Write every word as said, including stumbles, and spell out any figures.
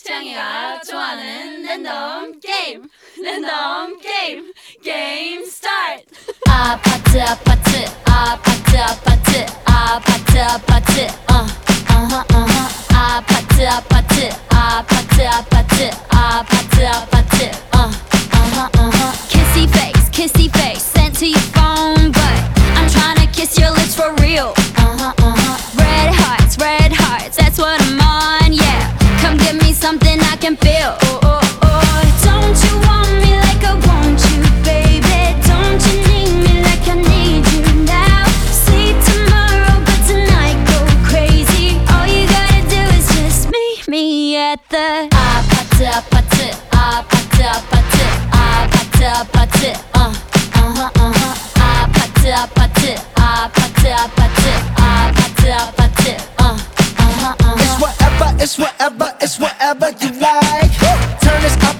태양이가 좋아하는 랜덤 게임 랜덤 게임 게임 스타트. 아파트 아파트 아파트 아파트 아파트 아파트 어 어허 어허 아파트 아파트 아파트 아파트 아파트 아파트 어 어허 어허 Kissy face kissy face sent to your phone but I'm tryna kiss your lips for real uh-huh uh-huh red hearts red hearts that's what I'm on yeah come give me something I can feel oh oh oh don't you want me like I want you baby don't you need me like I need you now see tomorrow but tonight go crazy all you gotta do is just meet me at the 아파트 아파트 아파트 아파트 아파트 아파트 어 어허 어허 아파트 아파트 아파트 아파트 아파트 아파트 어 어허 어허 It's whatever, it's whatever, it's whatever you like. Turn this